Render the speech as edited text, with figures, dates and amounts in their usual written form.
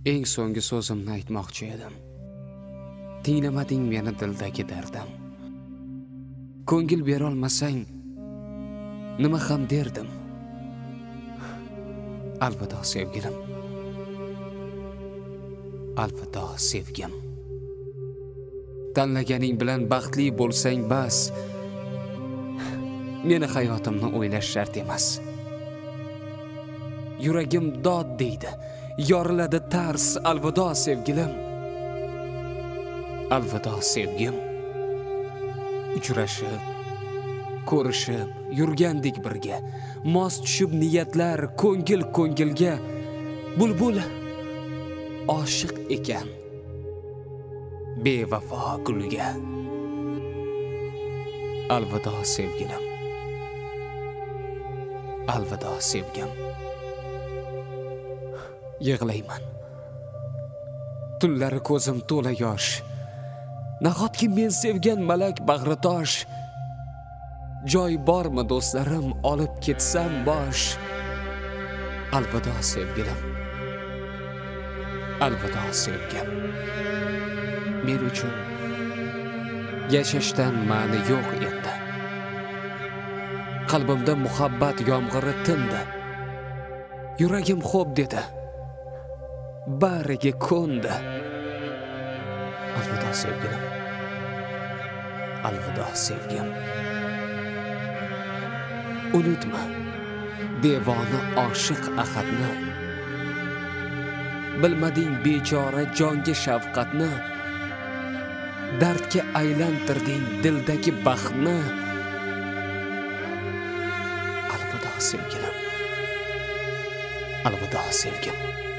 eng so'nggi so'zimni aytmoqchi edim. Tinglamading meni dildagi dardim. Ko'ngil bera olmasang nima ham derdim. Alvido sevgilim. Alvido sevgim. Tanlaganing bilan baxtli bo'lsang bas. Meni hayotimni o'ylash shart emas. Yuragim dod deydi, yoriladi tars. Alvido sevgilim. Alvido sevgim. Uchrashib, ko'rishib, yurgandik birga. Mos tushib niyatlar ko'ngil ko'ngilga. Bulbul oshiq ekan bevafo gulga. Alvido sevgilim. Alvido sevgim. Yig'layman. Tunlari ko'zim to'la yosh. Nahotki men sevgan malak bag'ritosh. Joy bormi do'stlarim, olib ketsam bosh. Alvido sevgilim. Alvido sevgim. Men uchun yashashdan ma'ni yo'q endi. Qalbimda muhabbat yomg'iri tindi. Yuragim xo'p dedi. Bariga ko'ndi. Alvido sevgilim. Alvido sevgim. Unutma devona oshiq ahadni. Bilmading bechora jonga shafqatni. Dardga aylantirding dildagi baxtni. Alvido sevgilim. Alvido sevgim.